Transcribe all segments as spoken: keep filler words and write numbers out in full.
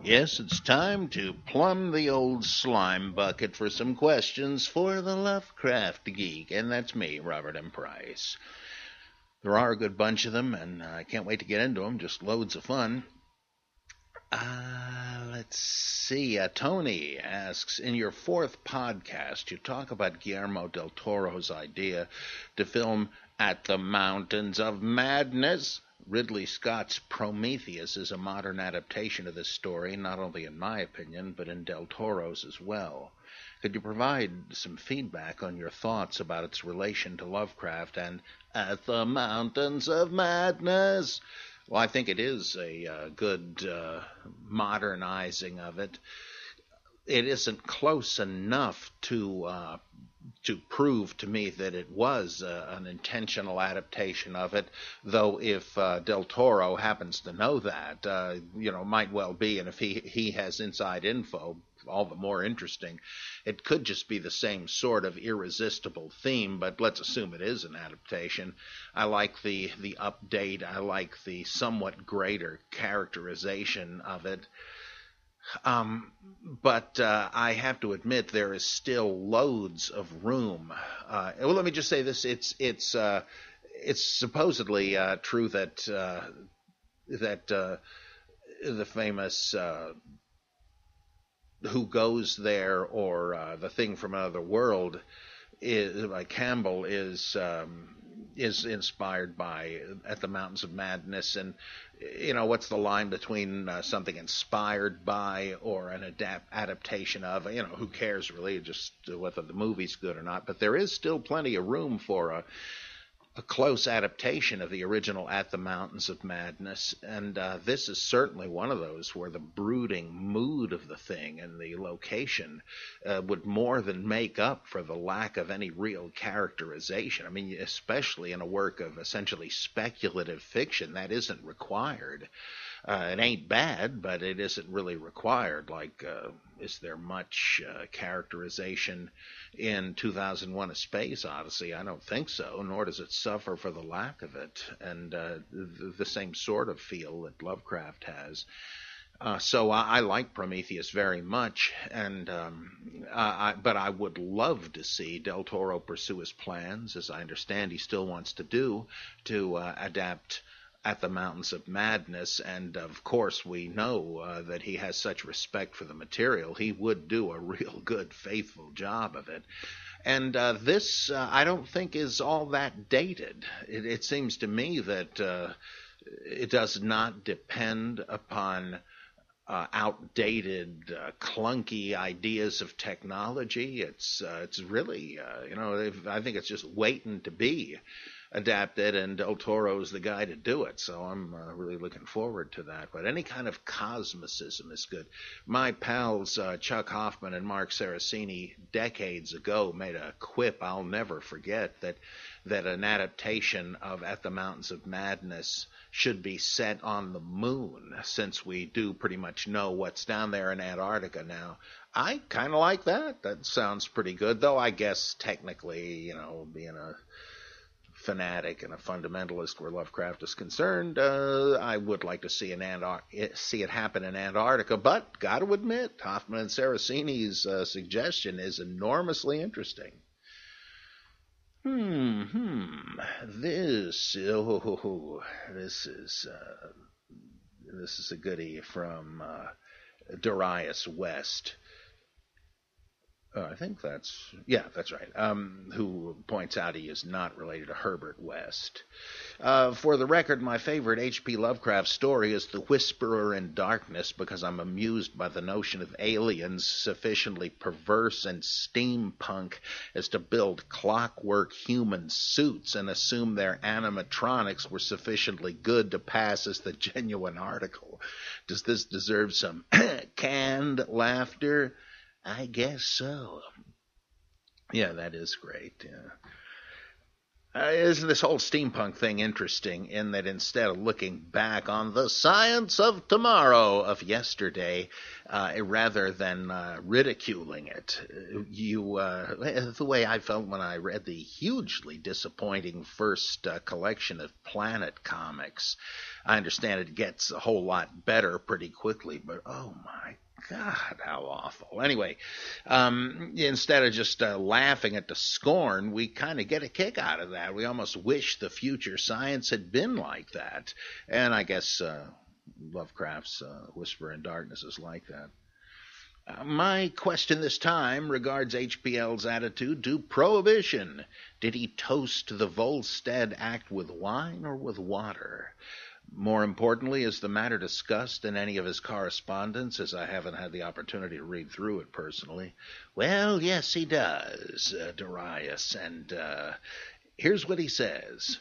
Yes, it's time to plumb the old slime bucket for some questions for the Lovecraft Geek, and that's me, Robert M. Price. There are a good bunch of them, and I can't wait to get into them. Just loads of fun. Uh, let's see. Uh, Tony asks, in your fourth podcast, you talk about Guillermo del Toro's idea to film At the Mountains of Madness. Ridley Scott's Prometheus is a modern adaptation of this story, not only in my opinion, but in Del Toro's as well. Could you provide some feedback on your thoughts about its relation to Lovecraft and At the Mountains of Madness? Well, I think it is a uh, good uh, modernizing of it. It isn't close enough to uh, to prove to me that it was uh, an intentional adaptation of it, though if uh, Del Toro happens to know that, uh, you know, might well be, and if he, he has inside info, all the more interesting. It could just be the same sort of irresistible theme, but let's assume it is an adaptation. I like the, the update. I like the somewhat greater characterization of it. Um, but uh, I have to admit there is still loads of room. Uh, well, let me just say this: it's it's uh, it's supposedly uh, true that uh, that uh, the famous uh, Who Goes There or uh, The Thing from Another World is, by Campbell is. Um, is inspired by At the Mountains of Madness, and you know, what's the line between uh, something inspired by or an adapt- adaptation of? You know, who cares really, just whether the movie's good or not. But there is still plenty of room for a, a close adaptation of the original At the Mountains of Madness, and uh, this is certainly one of those where the brooding mood of the thing and the location uh, would more than make up for the lack of any real characterization. I mean, especially in a work of essentially speculative fiction, that isn't required. Uh, it ain't bad, but it isn't really required. Like, uh, is there much uh, characterization in two thousand one: A Space Odyssey? I don't think so, nor does it suffer for the lack of it, and uh, the, the same sort of feel that Lovecraft has. Uh, so I, I like Prometheus very much, and um, I, but I would love to see Del Toro pursue his plans, as I understand he still wants to do, to uh, adapt At the Mountains of Madness, and of course we know uh, that he has such respect for the material, he would do a real good, faithful job of it. And uh, this, uh, I don't think, is all that dated. It, it seems to me that uh, it does not depend upon uh, outdated, uh, clunky ideas of technology. It's uh, it's really, uh, you know, I think it's just waiting to be adapted, and Del Toro's the guy to do it, so I'm uh, really looking forward to that. But any kind of cosmicism is good. My pals uh, Chuck Hoffman and Mark Saraceni decades ago made a quip I'll never forget, that that an adaptation of At the Mountains of Madness should be set on the moon, since we do pretty much know what's down there in Antarctica now. I kind of like that. That sounds pretty good, though I guess technically, you know, being a fanatic and a fundamentalist where Lovecraft is concerned, uh, I would like to see an Antar- see it happen in Antarctica, but got to admit, Hoffman and Saraceni's uh, suggestion is enormously interesting. Hmm, hmm. This, oh, this is uh, this is a goodie from uh, Darius West. Uh, I think that's, yeah, that's right, um, who points out he is not related to Herbert West. Uh, for the record, my favorite H P Lovecraft story is The Whisperer in Darkness, because I'm amused by the notion of aliens sufficiently perverse and steampunk as to build clockwork human suits and assume their animatronics were sufficiently good to pass as the genuine article. Does this deserve some canned laughter? I guess so. Yeah, that is great. Yeah. Uh, isn't this whole steampunk thing interesting in that instead of looking back on the science of tomorrow, of yesterday, uh, rather than uh, ridiculing it, you, uh, the way I felt when I read the hugely disappointing first uh, collection of Planet comics. I understand it gets a whole lot better pretty quickly, but oh my God, how awful. Anyway, um, instead of just uh, laughing at the scorn, we kind of get a kick out of that. We almost wish the future science had been like that. And I guess uh, Lovecraft's uh, Whisper in Darkness is like that. Uh, my question this time regards H P L's attitude to prohibition. Did he toast the Volstead Act with wine or with water? More importantly, is the matter discussed in any of his correspondence, as I haven't had the opportunity to read through it personally? Well, yes, he does, uh, Darius, and uh, here's what he says.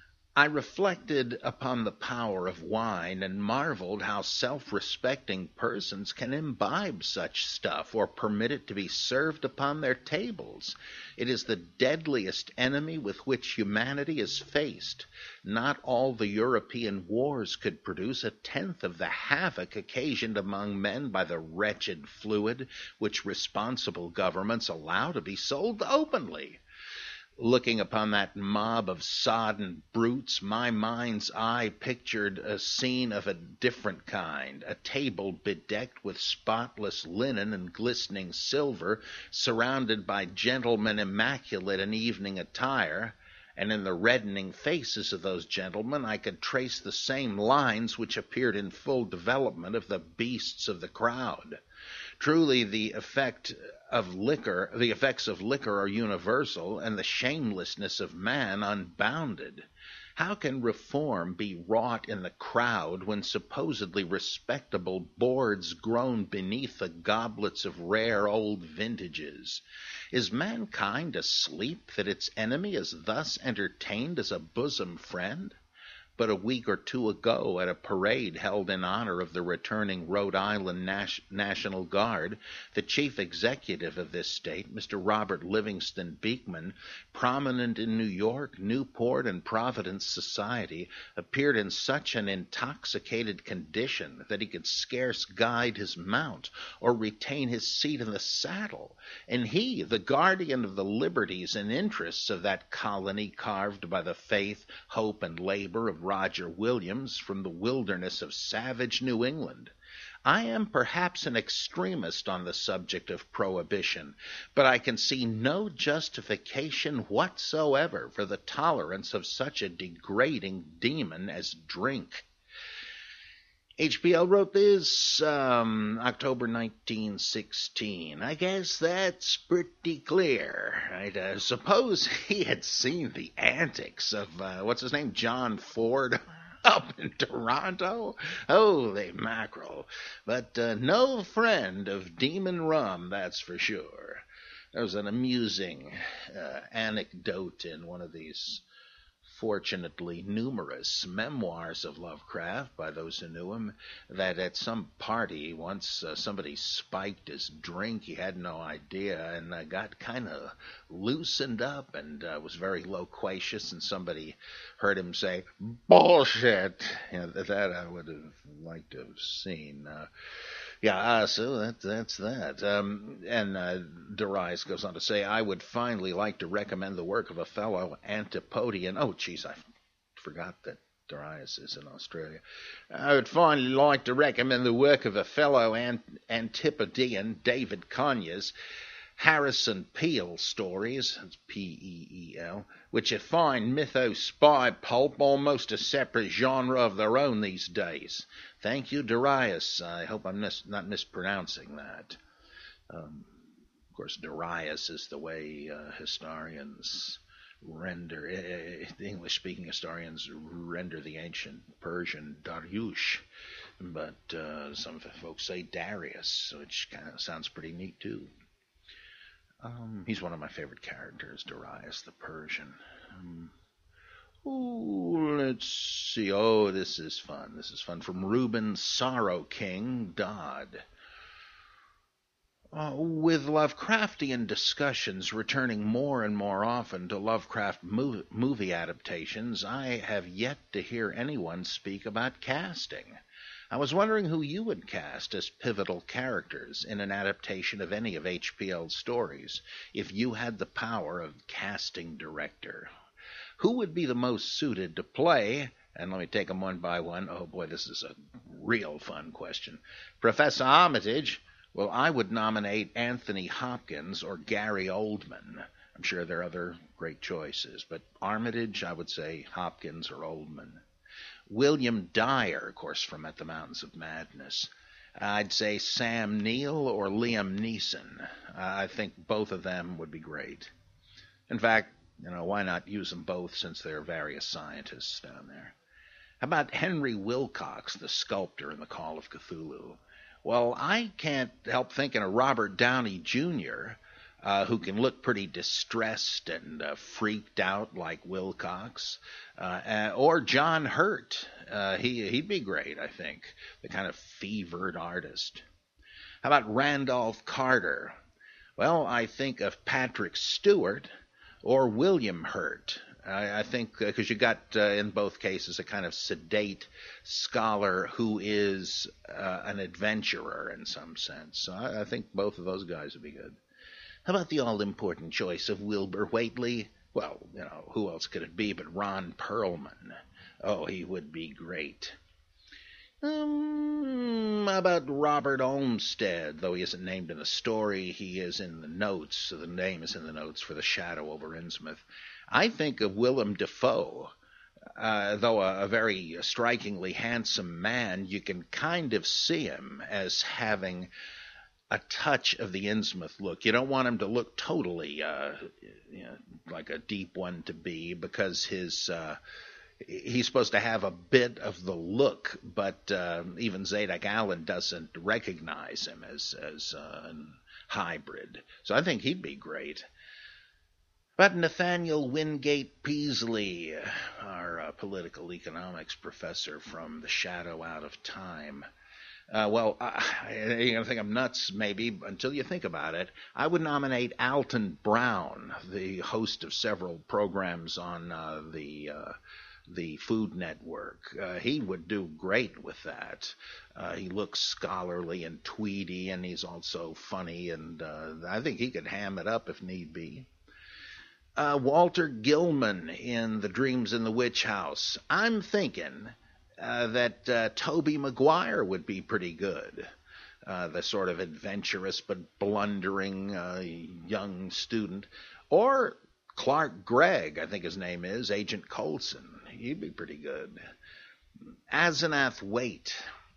I reflected upon the power of wine and marveled how self-respecting persons can imbibe such stuff or permit it to be served upon their tables. It is the deadliest enemy with which humanity is faced. Not all the European wars could produce a tenth of the havoc occasioned among men by the wretched fluid which responsible governments allow to be sold openly. Looking upon that mob of sodden brutes, my mind's eye pictured a scene of a different kind, a table bedecked with spotless linen and glistening silver, surrounded by gentlemen immaculate in evening attire, and in the reddening faces of those gentlemen I could trace the same lines which appeared in full development of the beasts of the crowd. Truly, the effect of liquor, the effects of liquor are universal, and the shamelessness of man unbounded. How can reform be wrought in the crowd when supposedly respectable boards groan beneath the goblets of rare old vintages? Is mankind asleep that its enemy is thus entertained as a bosom friend? But a week or two ago, at a parade held in honor of the returning Rhode Island Nas- National Guard, the chief executive of this state, Mister Robert Livingston Beekman, prominent in New York, Newport, and Providence society, appeared in such an intoxicated condition that he could scarce guide his mount or retain his seat in the saddle. And he, the guardian of the liberties and interests of that colony carved by the faith, hope, and labor of Roger Williams from the wilderness of savage New England. I am perhaps an extremist on the subject of prohibition, but I can see no justification whatsoever for the tolerance of such a degrading demon as drink. H P L wrote this um, October nineteen sixteen. I guess that's pretty clear. I uh, suppose he had seen the antics of, uh, what's his name, John Ford up in Toronto. Holy mackerel. But uh, no friend of Demon Rum, that's for sure. There was an amusing uh, anecdote in one of these fortunately numerous memoirs of Lovecraft by those who knew him, that at some party once uh, somebody spiked his drink. He had no idea and uh, got kind of loosened up and uh, was very loquacious, and somebody heard him say, "Bullshit." You know, that I would have liked to have seen. Uh, Yeah, uh, so that, that's that. Um, and uh, Darius goes on to say, I would finally like to recommend the work of a fellow Antipodean. Oh, geez, I forgot that Darius is in Australia. I would finally like to recommend the work of a fellow Ant- Antipodean, David Conyers, Harrison Peel stories, that's P E E L, which are fine mytho-spy pulp, almost a separate genre of their own these days. Thank you, Darius. I hope I'm mis- not mispronouncing that. Um, of course, Darius is the way uh, historians render, uh, English-speaking historians render the ancient Persian Dariush. But uh, some folks say Darius, which kind of sounds pretty neat, too. Um, he's one of my favorite characters, Darius the Persian. Um, ooh, let's see. Oh, this is fun. This is fun. From Reuben Sorrow King Dodd. Uh, with Lovecraftian discussions returning more and more often to Lovecraft mov- movie adaptations, I have yet to hear anyone speak about casting. I was wondering who you would cast as pivotal characters in an adaptation of any of H P L's stories, if you had the power of casting director. Who would be the most suited to play? And let me take them one by one. Oh boy, this is a real fun question. Professor Armitage. Well, I would nominate Anthony Hopkins or Gary Oldman. I'm sure there are other great choices, but Armitage, I would say Hopkins or Oldman. William Dyer, of course, from At the Mountains of Madness. I'd say Sam Neill or Liam Neeson. I think both of them would be great. In fact, you know, why not use them both since there are various scientists down there? How about Henry Wilcox, the sculptor in The Call of Cthulhu? Well, I can't help thinking of Robert Downey Junior, uh, who can look pretty distressed and uh, freaked out like Wilcox, uh, uh, or John Hurt. Uh, he, he'd be great, I think, the kind of fevered artist. How about Randolph Carter? Well, I think of Patrick Stewart or William Hurt. I, I think because uh, you got uh, in both cases a kind of sedate scholar who is uh, an adventurer in some sense. So I, I think both of those guys would be good. How about the all-important choice of Wilbur Whateley? Well, you know, who else could it be but Ron Perlman? Oh, he would be great. Um, how about Robert Olmsted? Though he isn't named in the story, he is in the notes. So the name is in the notes for The Shadow over Innsmouth. I think of Willem Dafoe. Uh, though a, a very strikingly handsome man, you can kind of see him as having a touch of the Innsmouth look. You don't want him to look totally uh, you know, like a deep one to be, because his uh, he's supposed to have a bit of the look, but uh, even Zadok Allen doesn't recognize him as as uh, a hybrid. So I think he'd be great. But Nathaniel Wingate Peasley, our uh, political economics professor from The Shadow Out of Time. Uh, well, uh, you're going to think I'm nuts, maybe, until you think about it. I would nominate Alton Brown, the host of several programs on uh, the uh, the Food Network. Uh, he would do great with that. Uh, he looks scholarly and tweedy, and he's also funny, and uh, I think he could ham it up if need be. Uh, Walter Gilman in The Dreams in the Witch House. I'm thinking uh, that uh, Tobey Maguire would be pretty good. Uh, the sort of adventurous but blundering uh, young student. Or Clark Gregg, I think his name is, Agent Coulson. He'd be pretty good. Asenath Waite.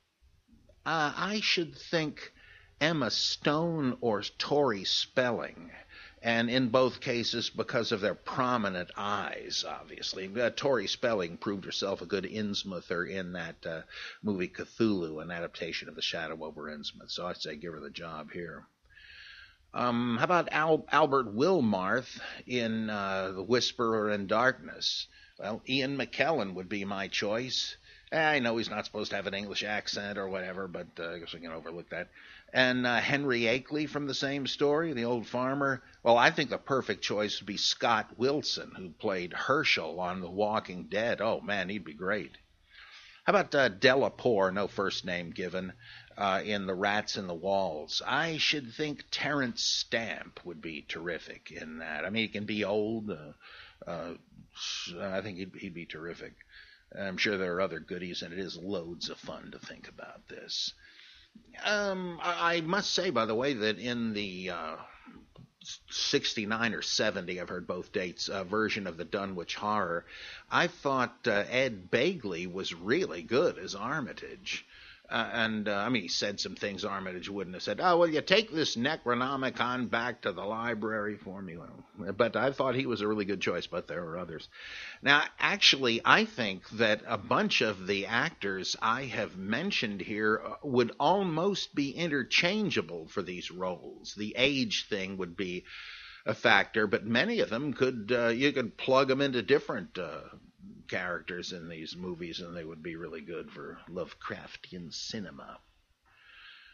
Uh, I should think Emma Stone or Tori Spelling. And in both cases, because of their prominent eyes, obviously. Uh, Tori Spelling proved herself a good Innsmouther in that uh, movie Cthulhu, an adaptation of The Shadow over Innsmouth. So I'd say give her the job here. Um, how about Al- Albert Wilmarth in uh, The Whisperer in Darkness? Well, Ian McKellen would be my choice. I know he's not supposed to have an English accent or whatever, but uh, I guess we can overlook that. And uh, Henry Akeley from the same story, the old farmer. Well, I think the perfect choice would be Scott Wilson, who played Herschel on The Walking Dead. Oh, man, he'd be great. How about uh, Delaporte, no first name given, uh, in The Rats in the Walls? I should think Terence Stamp would be terrific in that. I mean, he can be old. Uh, uh, I think he'd, he'd be terrific. I'm sure there are other goodies, and it is loads of fun to think about this. Um, I, I must say, by the way, that in the uh, sixty-nine or seventy, I've heard both dates, uh, version of the Dunwich Horror, I thought uh, Ed Begley was really good as Armitage. Uh, and, uh, I mean, he said some things Armitage wouldn't have said. Oh, well, you take this Necronomicon back to the library for me. Well, but I thought he was a really good choice, but there were others. Now, actually, I think that a bunch of the actors I have mentioned here would almost be interchangeable for these roles. The age thing would be a factor, but many of them could, uh, you could plug them into different uh characters in these movies, and they would be really good for Lovecraftian cinema.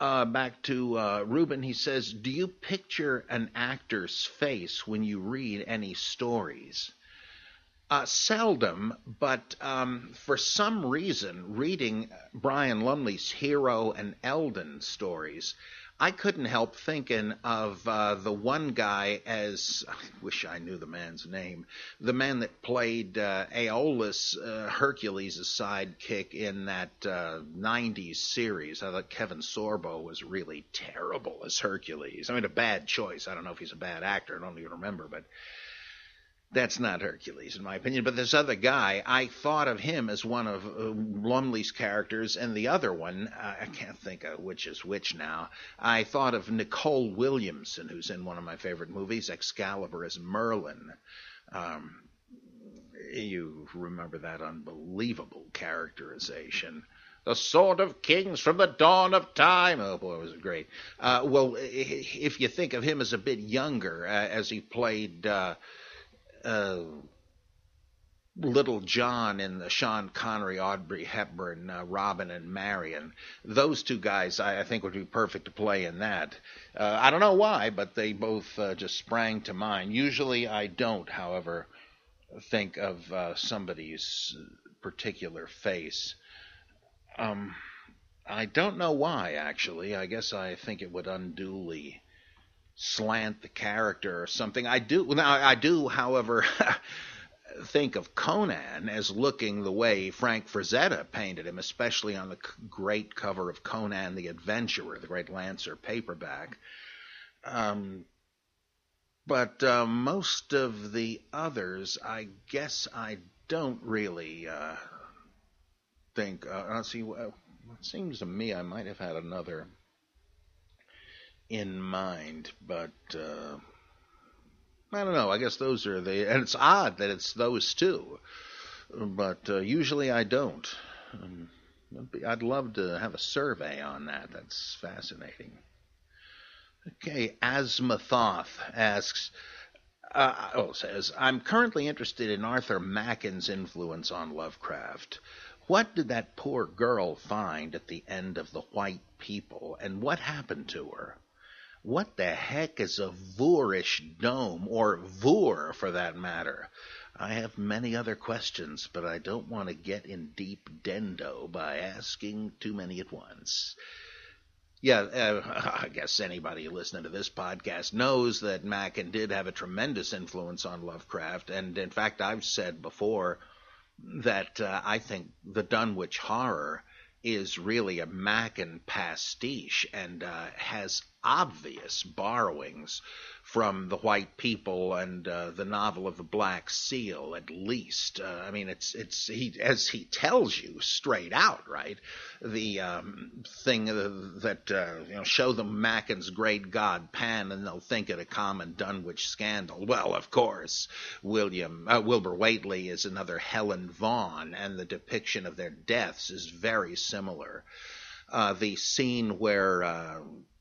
Uh, back to uh, Ruben, he says, do you picture an actor's face when you read any stories? Uh, seldom, but um, for some reason, reading Brian Lumley's Hero and Eldon stories, I couldn't help thinking of uh, the one guy as, I wish I knew the man's name, the man that played uh, Aeolus, uh, Hercules' sidekick in that uh, nineties series. I thought Kevin Sorbo was really terrible as Hercules. I mean, a bad choice. I don't know if he's a bad actor. I don't even remember, but that's not Hercules, in my opinion. But this other guy, I thought of him as one of uh, Lumley's characters, and the other one, uh, I can't think of which is which now. I thought of Nicole Williamson, who's in one of my favorite movies, Excalibur, as Merlin. Um, you remember that unbelievable characterization. The Sword of Kings from the dawn of time. Oh, boy, was it great. Uh, well, if you think of him as a bit younger, uh, as he played... Uh, Uh, Little John in the Sean Connery, Audrey Hepburn, uh, Robin and Marion. Those two guys, I, I think, would be perfect to play in that. Uh, I don't know why, but they both uh, just sprang to mind. Usually I don't, however, think of uh, somebody's particular face. Um, I don't know why, actually. I guess I think it would unduly slant the character or something. I do now. I do, however, think of Conan as looking the way Frank Frazetta painted him, especially on the great cover of Conan the Adventurer, the great Lancer paperback. Um, but uh, most of the others, I guess, I don't really uh, think. Uh, let's see. Well, it seems to me I might have had another in mind, but uh, I don't know. I guess those are the, and it's odd that it's those two, but uh, usually I don't. Um, I'd love to have a survey on that. That's fascinating. Okay, Asmathoth asks, uh, oh, says, I'm currently interested in Arthur Macken's influence on Lovecraft. What did that poor girl find at the end of The White People, and what happened to her? What the heck is a Voorish dome, or Voor for that matter? I have many other questions, but I don't want to get in deep dendo by asking too many at once. Yeah, uh, I guess anybody listening to this podcast knows that Machen did have a tremendous influence on Lovecraft, and in fact I've said before that uh, I think the Dunwich Horror is really a Machen pastiche and uh, has obvious borrowings from The White People and uh, the novel of the Black Seal, at least. Uh, I mean, it's it's he as he tells you straight out, right? The um, thing that uh, you know, show them Macken's great god Pan, and they'll think it a common Dunwich scandal. Well, of course, William uh, Wilbur Whateley is another Helen Vaughan, and the depiction of their deaths is very similar. Uh, the scene where uh,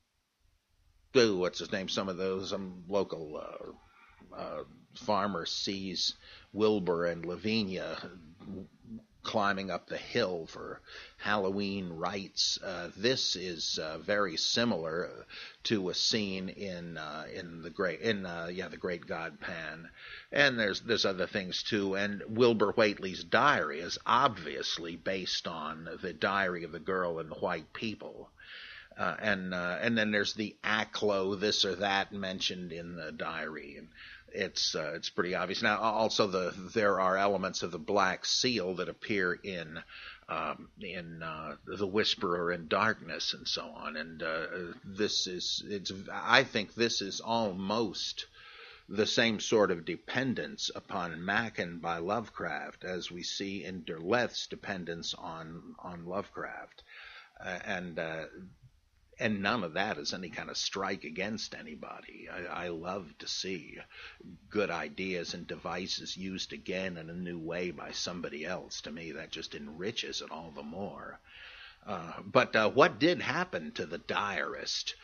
Ooh, what's his name? Some of those, some local uh, uh, farmer sees Wilbur and Lavinia climbing up the hill for Halloween rites. Uh, this is uh, very similar to a scene in uh, in the great in uh, yeah the Great God Pan, and there's there's other things too. And Wilbur Whateley's diary is obviously based on the diary of the girl in The White People. Uh, and uh, and then there's the Aklo this or that mentioned in the diary, and it's uh, it's pretty obvious. Now, also the there are elements of the Black Seal that appear in um, in uh, the Whisperer in Darkness and so on. And uh, this is it's I think this is almost the same sort of dependence upon Machen by Lovecraft as we see in Derleth's dependence on on Lovecraft, uh, and. Uh, And none of that is any kind of strike against anybody. I, I love to see good ideas and devices used again in a new way by somebody else. To me, that just enriches it all the more. Uh, but uh, what did happen to the diarist?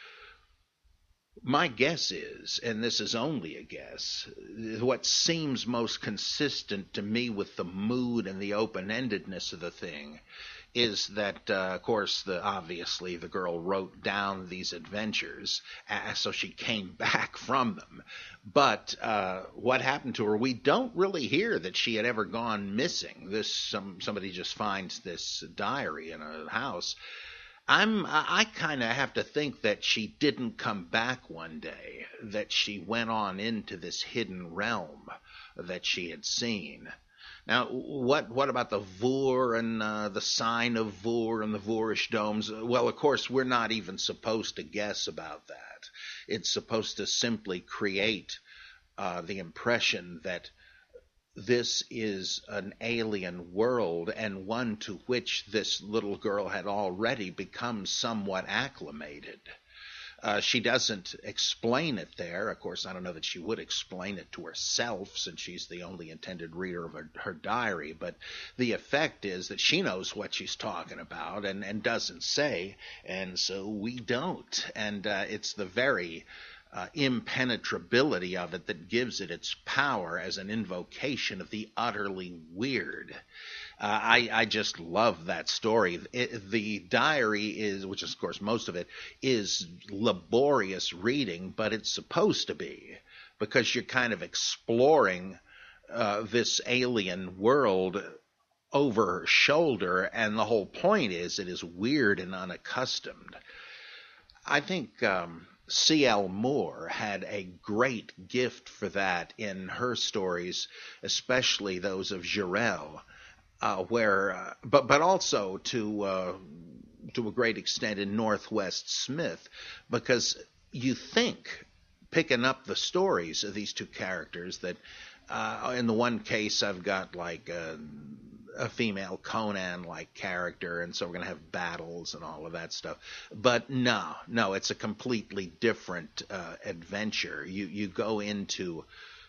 My guess is, and this is only a guess, what seems most consistent to me with the mood and the open-endedness of the thing is that, uh, of course, the obviously the girl wrote down these adventures, uh, so she came back from them. But uh, what happened to her? We don't really hear that she had ever gone missing. This some somebody just finds this diary in a house. I'm I kind of have to think that she didn't come back one day, that she went on into this hidden realm that she had seen. Now, what what about the Vur and uh, the sign of Vur and the Vurish domes? Well, of course, we're not even supposed to guess about that. It's supposed to simply create uh, the impression that this is an alien world, and one to which this little girl had already become somewhat acclimated. Uh, she doesn't explain it there. Of course, I don't know that she would explain it to herself, since she's the only intended reader of her, her diary, but the effect is that she knows what she's talking about and, and doesn't say, and so we don't. And uh, it's the very Uh, impenetrability of it that gives it its power as an invocation of the utterly weird. Uh, I, I just love that story. It, the diary is, which is, of course, most of it, is laborious reading, but it's supposed to be, because you're kind of exploring uh, this alien world over her shoulder, and the whole point is it is weird and unaccustomed. I think Um, C L Moore had a great gift for that in her stories, especially those of Jarell, uh, where, uh, but but also to uh, to a great extent in Northwest Smith, because you think, picking up the stories of these two characters, that uh, in the one case I've got like a, a female Conan-like character, and so we're going to have battles and all of that stuff. But no, no, it's a completely different uh, adventure. You you go into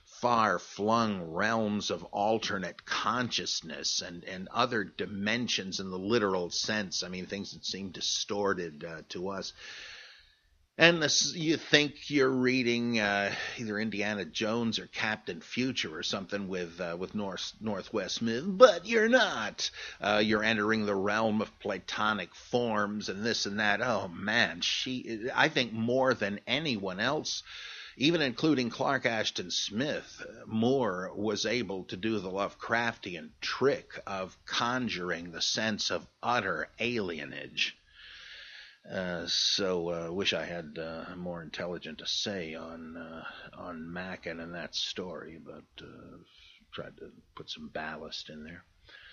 far-flung realms of alternate consciousness and, and other dimensions in the literal sense. I mean, things that seem distorted uh, to us. And this, you think you're reading uh, either Indiana Jones or Captain Future or something with uh, with North Northwest Smith, but you're not. Uh, you're entering the realm of Platonic forms and this and that. Oh man, she. I think more than anyone else, even including Clark Ashton Smith, Moore was able to do the Lovecraftian trick of conjuring the sense of utter alienage. Uh, so uh, wish I had uh, more intelligent to say on uh, on Mackin and that story, but uh, tried to put some ballast in there.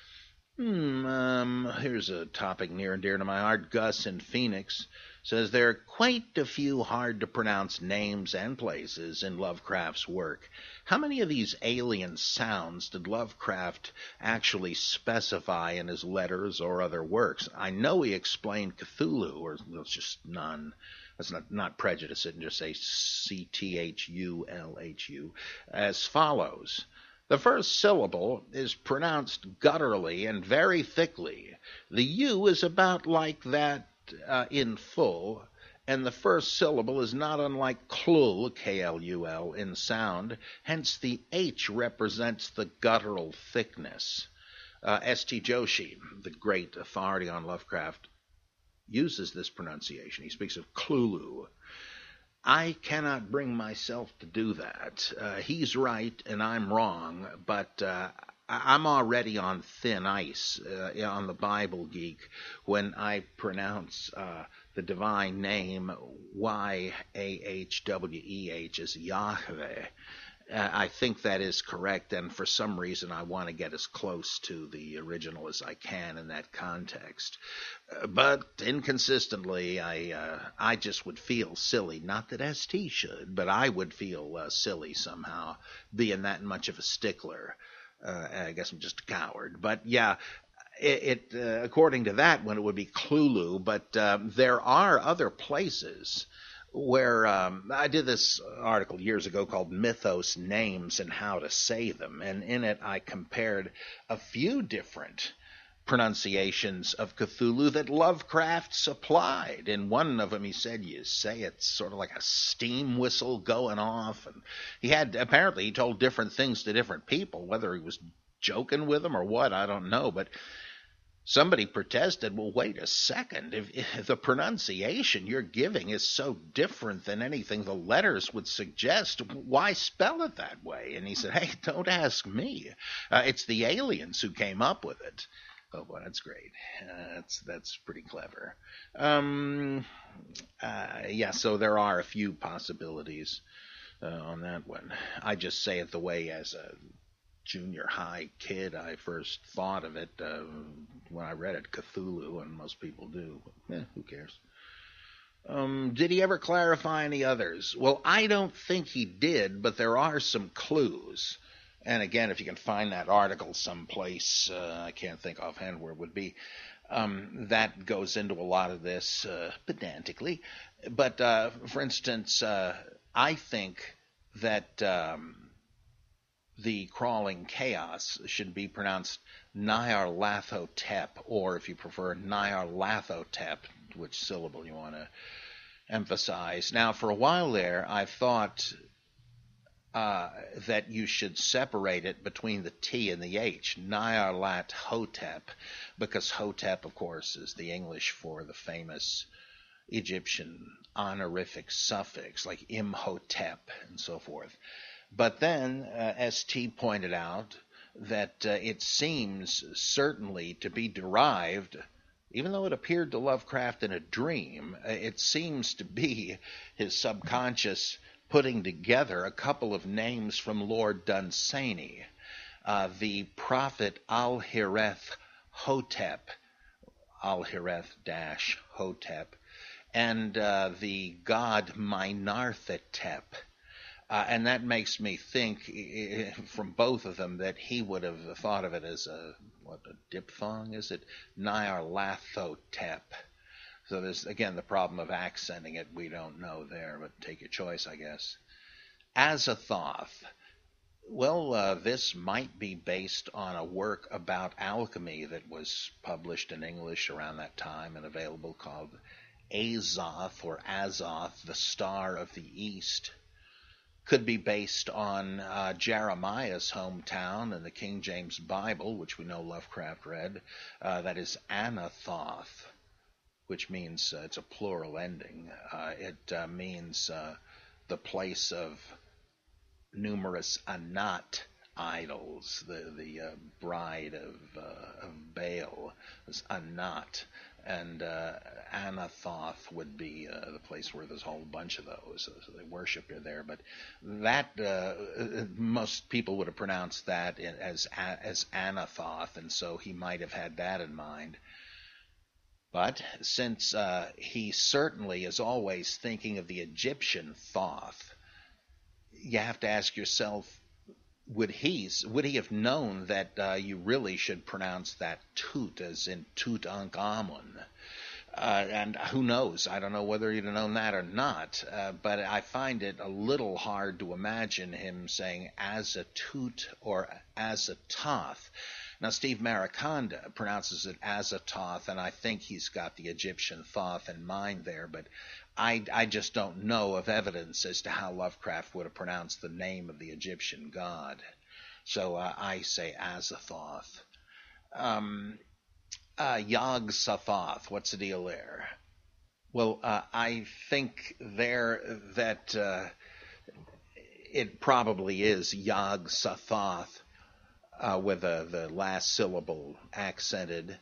Hmm, um, here's a topic near and dear to my heart. Gus in Phoenix says there are quite a few hard-to-pronounce names and places in Lovecraft's work. How many of these alien sounds did Lovecraft actually specify in his letters or other works? I know he explained Cthulhu, or it's just none. Let's not, not prejudice it and just say C T H U L H U, as follows. The first syllable is pronounced gutturally and very thickly. The U is about like that uh, in full, and the first syllable is not unlike klul, K L U L, in sound. Hence the H represents the guttural thickness. Uh, S T Joshi, the great authority on Lovecraft, uses this pronunciation. He speaks of klulu. I cannot bring myself to do that. Uh, he's right and I'm wrong, but uh, I'm already on thin ice uh, on the Bible Geek when I pronounce uh, the divine name Y A H W E H as Yahweh. Uh, I think that is correct, and for some reason I want to get as close to the original as I can in that context. Uh, but inconsistently, I uh, I just would feel silly. Not that S T should, but I would feel uh, silly somehow, being that much of a stickler. Uh, I guess I'm just a coward. But yeah, it, it uh, according to that one, it would be Cthulhu, but uh, there are other places where um, I did this article years ago called Mythos Names and How to Say Them, and in it I compared a few different pronunciations of Cthulhu that Lovecraft supplied. In one of them he said you say it's sort of like a steam whistle going off, and he had, apparently he told different things to different people, whether he was joking with them or what, I don't know, but Somebody protested, well, wait a second. If, if the pronunciation you're giving is so different than anything the letters would suggest, why spell it that way? And he said, hey, don't ask me. Uh, it's the aliens who came up with it. Oh, boy, that's great. Uh, that's that's pretty clever. Um, uh, yeah, so there are a few possibilities uh, on that one. I just say it the way as a junior high kid I first thought of it uh, when I read it, Cthulhu, and most people do. Eh, who cares? Um, did he ever clarify any others? Well, I don't think he did, but there are some clues. And again, if you can find that article someplace, uh, I can't think offhand where it would be, um, that goes into a lot of this uh, pedantically. But, uh, for instance, uh, I think that um, the crawling chaos should be pronounced Nyarlathotep, or if you prefer, Nyarlathotep, which syllable you want to emphasize. Now, for a while there, I thought uh, that you should separate it between the T and the H, Nyarlathotep, because Hotep, of course, is the English for the famous Egyptian honorific suffix, like Imhotep and so forth. But then uh, S T pointed out that uh, it seems certainly to be derived, even though it appeared to Lovecraft in a dream, uh, it seems to be his subconscious putting together a couple of names from Lord Dunsany, uh, the prophet Alhireth Hotep, Alhireth dash Hotep, and uh, the god Mynarthotep. Uh, and that makes me think, from both of them, that he would have thought of it as a, what, a diphthong, is it? Nyarlathotep. So there's, again, the problem of accenting it. We don't know there, but take your choice, I guess. Azathoth. Well, uh, this might be based on a work about alchemy that was published in English around that time and available, called Azoth, or Azoth, the Star of the East. Could be based on uh, Jeremiah's hometown in the King James Bible, which we know Lovecraft read. Uh, that is Anathoth, which means uh, it's a plural ending. Uh, it uh, means uh, the place of numerous Anat idols. The the uh, bride of uh, of Baal was Anat. And uh, Anathoth would be uh, the place where there's a whole bunch of those. So they worship her there. But that, uh, most people would have pronounced that as as Anathoth, and so he might have had that in mind. But since uh, he certainly is always thinking of the Egyptian Thoth, you have to ask yourself, Would he would he have known that uh, you really should pronounce that Tut as in Tutankhamun? Uh, and who knows? I don't know whether he'd have known that or not. Uh, but I find it a little hard to imagine him saying Azatut or Azatoth. Now, Steve Mariconda pronounces it Azatoth, and I think he's got the Egyptian Thoth in mind there, but I, I just don't know of evidence as to how Lovecraft would have pronounced the name of the Egyptian god. So uh, I say Azathoth. Um, uh, Yog-Sothoth, what's the deal there? Well, uh, I think there that uh, it probably is Yog-Sothoth, uh, with uh, the last syllable accented,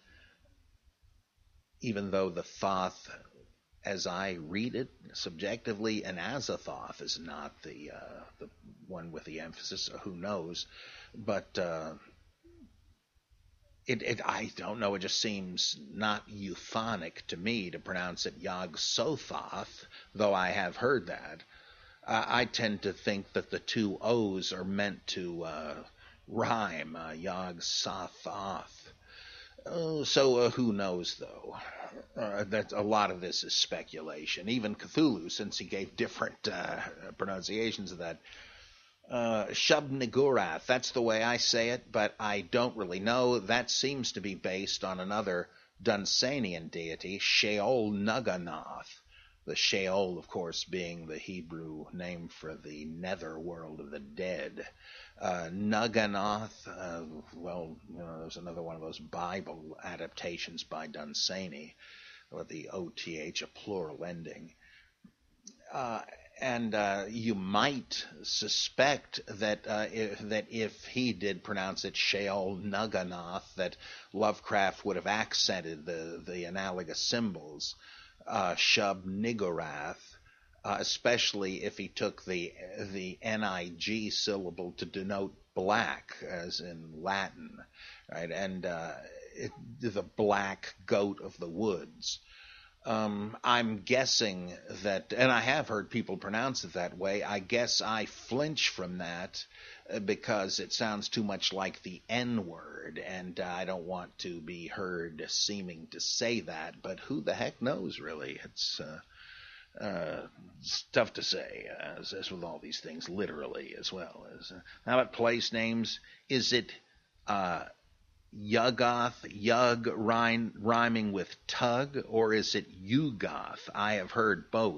even though the Thoth, as I read it subjectively, and Azathoth is not the uh, the one with the emphasis. Who knows? But uh, it, it I don't know. It just seems not euphonic to me to pronounce it Yog-Sothoth, though I have heard that. Uh, I tend to think that the two O's are meant to uh, rhyme. Uh, Yog-Sothoth. Uh, so uh, who knows, though? Uh, that a lot of this is speculation. Even Cthulhu, since he gave different uh, pronunciations of that. Uh, Shub-Niggurath, that's the way I say it, but I don't really know. That seems to be based on another Dunsanian deity, Sheol-Nugganoth, The Sheol, of course, being the Hebrew name for the nether world of the dead. Uh, Nugganoth, uh, well, you know, there's another one of those Bible adaptations by Dunsany, with the O T H, a plural ending. Uh, and uh, you might suspect that uh, if, that if he did pronounce it Sheol Nugganoth, that Lovecraft would have accented the, the analogous symbols, uh, Shub Niggurath, uh, especially if he took the the N I G syllable to denote black, as in Latin, right? And uh, it, the black goat of the woods. Um, I'm guessing that, and I have heard people pronounce it that way, I guess I flinch from that uh, because it sounds too much like the N-word, and uh, I don't want to be heard seeming to say that, but who the heck knows, really? It's, uh, uh, it's tough to say, uh, as, as with all these things, literally as well. As, uh, how about place names? Is it... Uh, Yuggoth, Yug rhyme, rhyming with tug, or is it Yugoth? I have heard both.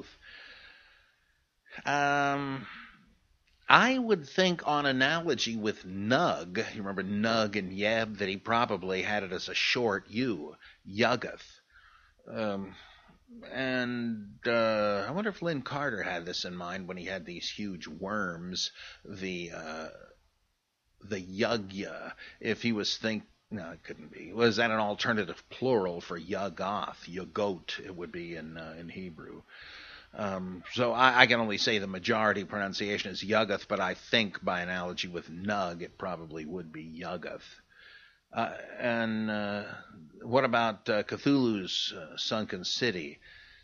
Um, I would think on analogy with Nug, you remember Nug and Yeb, that he probably had it as a short U, Yuggoth. Um, and uh, I wonder if Lynn Carter had this in mind when he had these huge worms, the uh, the Yugya, if he was thinking. No, it couldn't be. Was that an alternative plural for Yuggoth? Yugot, it would be in uh, in Hebrew. Um, so I, I can only say the majority pronunciation is Yuggoth, but I think by analogy with Nug, it probably would be Yuggoth. Uh, and uh, what about uh, Cthulhu's uh, Sunken City?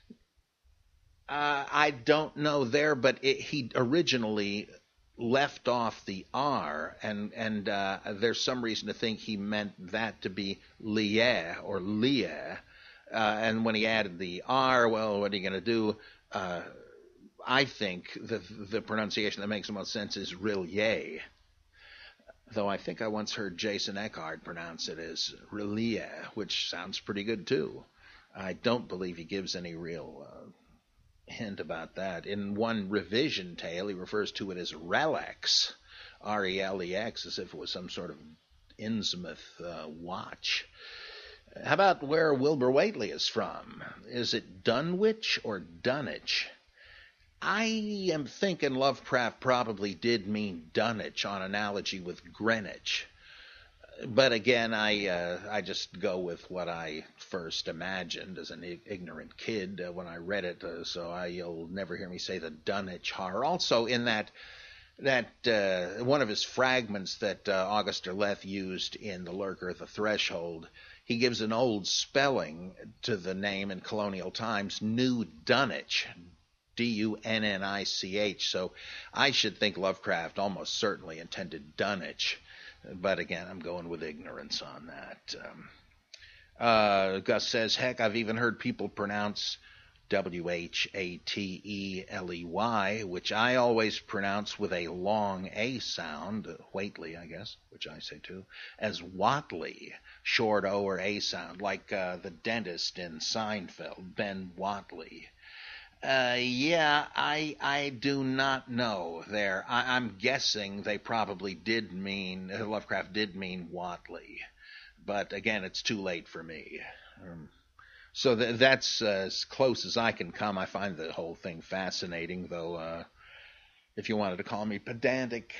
Uh, I don't know there, but it, he originally left off the R, and and uh, there's some reason to think he meant that to be Lieh or Lieh, uh, and when he added the R, well, what are you going to do? Uh, I think the the pronunciation that makes the most sense is Rillier, though I think I once heard Jason Eckhart pronounce it as Rillier, which sounds pretty good too. I don't believe he gives any real uh, hint about that. In one revision tale, he refers to it as Relex, R E L E X, as if it was some sort of Innsmouth uh, watch. How about where Wilbur Whateley is from? Is it Dunwich or Dunwich? I am thinking Lovecraft probably did mean Dunwich on analogy with Greenwich. But again, I uh, I just go with what I first imagined as an ignorant kid uh, when I read it. Uh, so I, you'll never hear me say the Dunwich horror. Also, in that that uh, one of his fragments that uh, August Derleth used in The Lurker, The Threshold, he gives an old spelling to the name in colonial times, New Dunwich, D U N N I C H. So I should think Lovecraft almost certainly intended Dunwich. But again, I'm going with ignorance on that. Um, uh, Gus says, heck, I've even heard people pronounce W H A T E L E Y, which I always pronounce with a long A sound, uh, Whately, I guess, which I say too, as Whatley, short O or A sound, like uh, the dentist in Seinfeld, Ben Whatley. Uh, yeah, I I do not know there. I, I'm guessing they probably did mean, Lovecraft did mean Whatley. But again, it's too late for me. Um, so th- that's uh, as close as I can come. I find the whole thing fascinating, though uh, if you wanted to call me pedantic,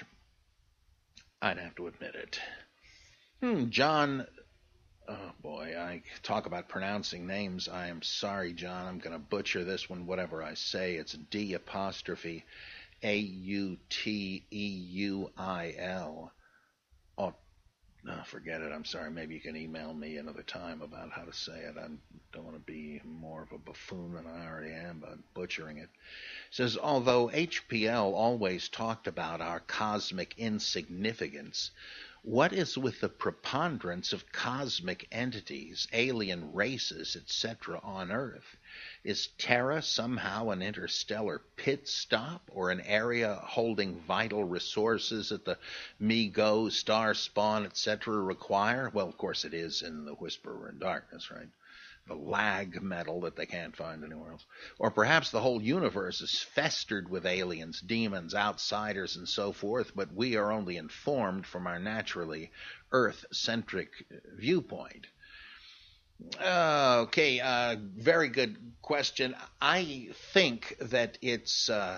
I'd have to admit it. Hmm, John... Oh, boy, I talk about pronouncing names. I am sorry, John. I'm going to butcher this one, whatever I say. It's D apostrophe A U T E U I L. Oh, no, forget it. I'm sorry. Maybe you can email me another time about how to say it. I don't want to be more of a buffoon than I already am by butchering it. It says, although H P L always talked about our cosmic insignificance, what is with the preponderance of cosmic entities, alien races, et cetera on Earth? Is Terra somehow an interstellar pit stop or an area holding vital resources that the Mi-Go, star spawn, et cetera require? Well, of course it is in The Whisperer in Darkness, right? the lag metal that they can't find anywhere else. Or perhaps the whole universe is festered with aliens, demons, outsiders, and so forth, but we are only informed from our naturally Earth-centric viewpoint. Uh, okay, uh, very good question. I think that it's... Uh,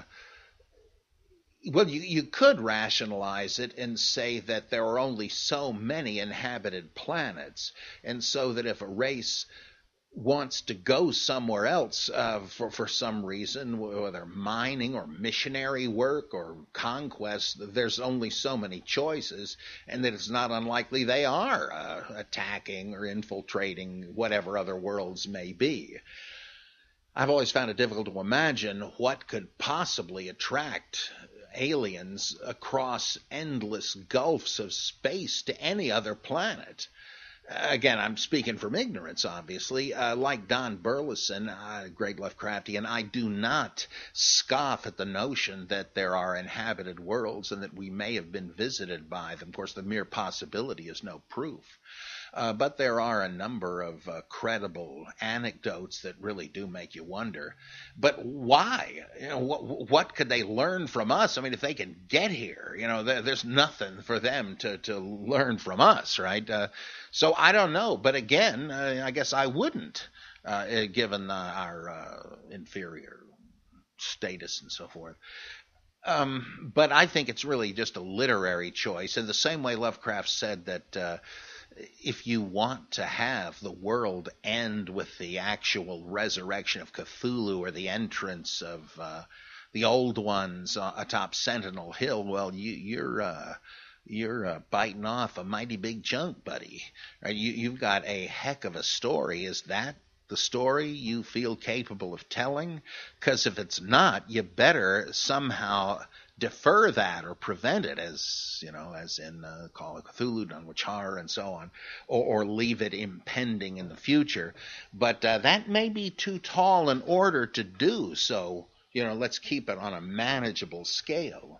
Well, you, you could rationalize it and say that there are only so many inhabited planets, and so that if a race wants to go somewhere else uh, for, for some reason, whether mining or missionary work or conquest, there's only so many choices, and that it's not unlikely they are uh, attacking or infiltrating whatever other worlds may be. I've always found it difficult to imagine what could possibly attract aliens across endless gulfs of space to any other planet. Again, I'm speaking from ignorance, obviously. Uh, like Don Burleson, uh, great Lovecraftian, I do not scoff at the notion that there are inhabited worlds and that we may have been visited by them. Of course, the mere possibility is no proof. Uh, but there are a number of uh, credible anecdotes that really do make you wonder. But why? You know, what, what could they learn from us? I mean, if they can get here, you know, there, there's nothing for them to, to learn from us, right? Uh, so I don't know. But again, uh, I guess I wouldn't, uh, given uh, our uh, inferior status and so forth. Um, but I think it's really just a literary choice. In the same way Lovecraft said that uh, if you want to have the world end with the actual resurrection of Cthulhu or the entrance of uh, the old ones uh, atop Sentinel Hill, well, you, you're uh, you're uh, biting off a mighty big chunk, buddy. Right? You, you've got a heck of a story. Is that the story you feel capable of telling? Because if it's not, you better somehow defer that or prevent it, as you know, as in uh, Call of Cthulhu, Dunwich Horror, and so on, or, or leave it impending in the future. But uh, that may be too tall an order to do. So, you know, let's keep it on a manageable scale.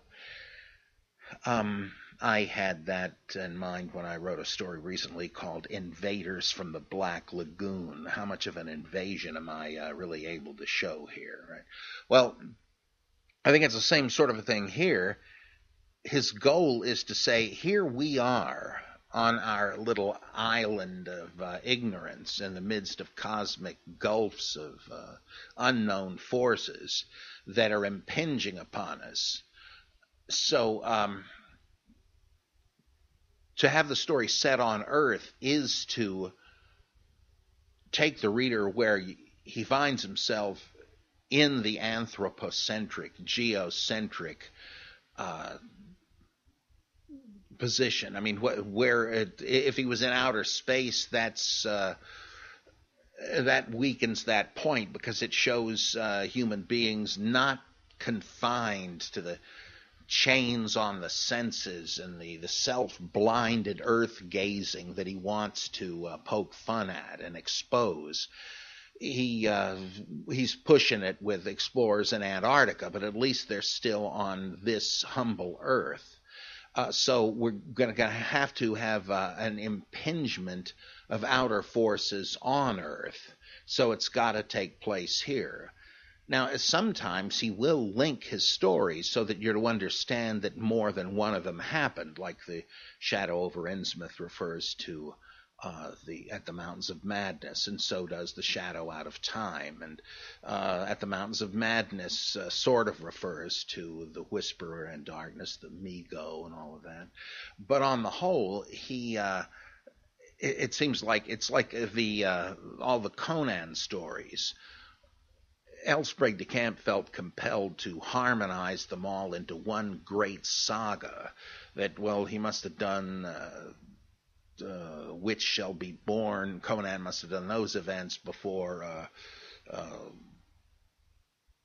Um, I had that in mind when I wrote a story recently called Invaders from the Black Lagoon. How much of an invasion am I uh, really able to show here? Right? Well, I think it's the same sort of a thing here. His goal is to say, here we are on our little island of uh, ignorance in the midst of cosmic gulfs of uh, unknown forces that are impinging upon us. So um, to have the story set on Earth is to take the reader where he finds himself in the anthropocentric, geocentric uh, position. I mean, wh- where it, if he was in outer space, that's uh, that weakens that point because it shows uh, human beings not confined to the chains on the senses and the, the self-blinded earth-gazing that he wants to uh, poke fun at and expose. He uh, he's pushing it with explorers in Antarctica, but at least they're still on this humble Earth. Uh, so we're going to have to have uh, an impingement of outer forces on Earth. So it's got to take place here. Now, sometimes he will link his stories so that you're to understand that more than one of them happened, like the Shadow over Innsmouth refers to uh, the At the Mountains of Madness, and so does the Shadow out of Time. And uh, At the Mountains of Madness uh, sort of refers to the Whisperer in Darkness, the Mi-Go, and all of that. But on the whole, he uh, it, it seems like it's like the uh, all the Conan stories. L. Sprague de Camp felt compelled to harmonize them all into one great saga that, well, he must have done uh, uh, Witch Shall Be Born. Conan must have done those events before uh, uh,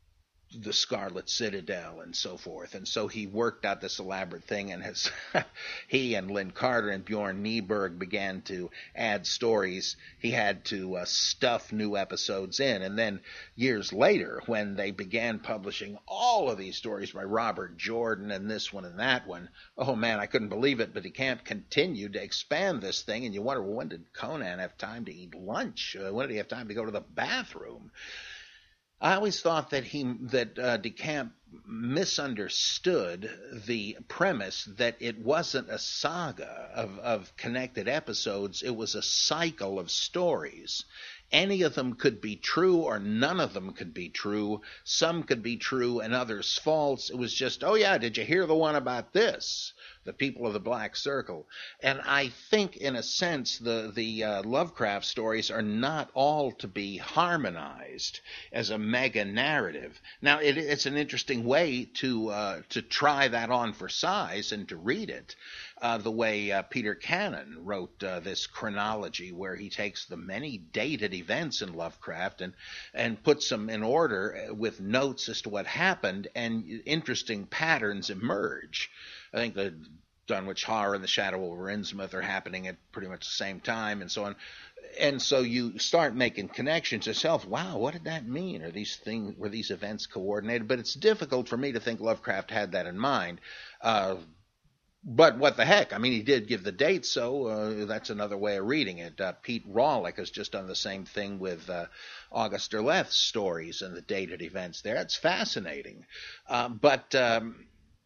the Scarlet Citadel and so forth. And so he worked out this elaborate thing, and has he and Lynn Carter and Bjorn Nyberg began to add stories. He had to uh, stuff new episodes in. And then years later, when they began publishing all of these stories by Robert Jordan and this one and that one, oh man, I couldn't believe it. But he can't continue to expand this thing. And you wonder, well, when did Conan have time to eat lunch? Uh, when did he have time to go to the bathroom? I always thought that he that uh, DeCamp misunderstood the premise that it wasn't a saga of, of connected episodes. It was a cycle of stories. Any of them could be true or none of them could be true. Some could be true and others false. It was just, oh yeah, did you hear the one about this? The people of the Black Circle. And I think, in a sense, the, the uh, Lovecraft stories are not all to be harmonized as a mega narrative. Now, it, it's an interesting way to uh, to try that on for size and to read it, uh, the way uh, Peter Cannon wrote uh, this chronology, where he takes the many dated events in Lovecraft and, and puts them in order with notes as to what happened, and interesting patterns emerge. I think the Dunwich Horror and the Shadow over Innsmouth are happening at pretty much the same time, and so on. And so you start making connections yourself. Wow, what did that mean? Are these things, were these events coordinated? But it's difficult for me to think Lovecraft had that in mind. Uh, but what the heck? I mean, he did give the dates, so uh, that's another way of reading it. Uh, Pete Rawlik has just done the same thing with uh, August Derleth's stories and the dated events there. It's fascinating. Uh, but... Um,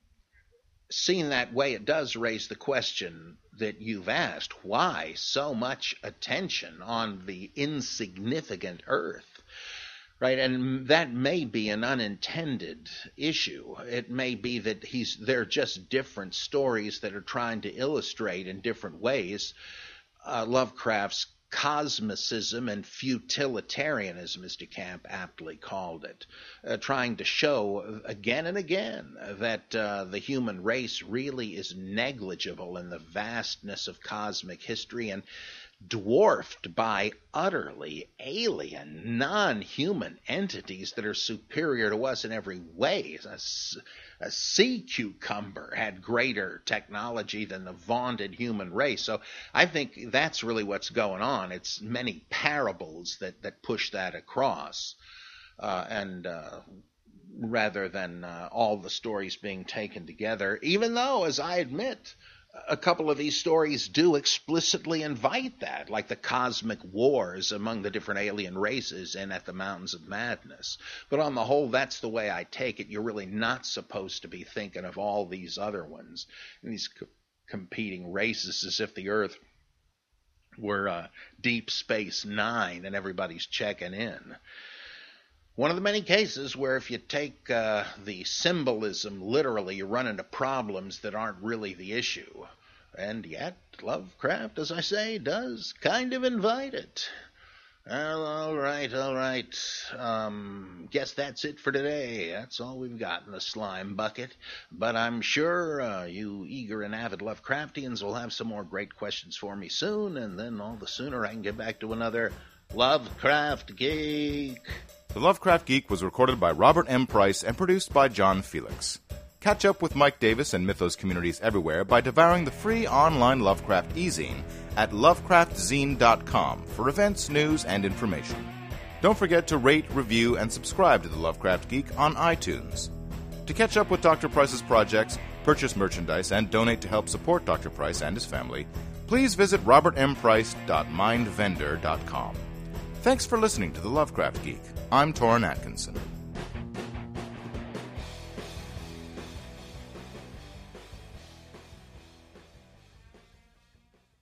Seen that way, it does raise the question that you've asked: why so much attention on the insignificant Earth? Right, and that may be an unintended issue. It may be that he's they're just different stories that are trying to illustrate in different ways uh, Lovecraft's cosmicism and futilitarianism, as DeCamp aptly called it, uh, trying to show again and again that uh, the human race really is negligible in the vastness of cosmic history and dwarfed by utterly alien, non-human entities that are superior to us in every way. A, a sea cucumber had greater technology than the vaunted human race. So I think that's really what's going on. It's many parables that, that push that across, uh, and uh, rather than uh, all the stories being taken together, even though, as I admit, a couple of these stories do explicitly invite that, like the cosmic wars among the different alien races and at the Mountains of Madness. But on the whole, that's the way I take it. You're really not supposed to be thinking of all these other ones, these co- competing races, as if the Earth were uh, Deep Space Nine and everybody's checking in. One of the many cases where if you take uh, the symbolism literally, you run into problems that aren't really the issue. And yet, Lovecraft, as I say, does kind of invite it. Well, all right, all right. Um, guess that's it for today. That's all we've got in the slime bucket. But I'm sure uh, you eager and avid Lovecraftians will have some more great questions for me soon, and then all the sooner I can get back to another Lovecraft Geek. The Lovecraft Geek was recorded by Robert M. Price and produced by John Felix. Catch up with Mike Davis and Mythos communities everywhere by devouring the free online Lovecraft e-zine at lovecraft zine dot com for events, news, and information. Don't forget to rate, review, and subscribe to the Lovecraft Geek on iTunes. To catch up with Doctor Price's projects, purchase merchandise, and donate to help support Doctor Price and his family, please visit robert m price dot mind vendor dot com. Thanks for listening to the Lovecraft Geek. I'm Torrin Atkinson.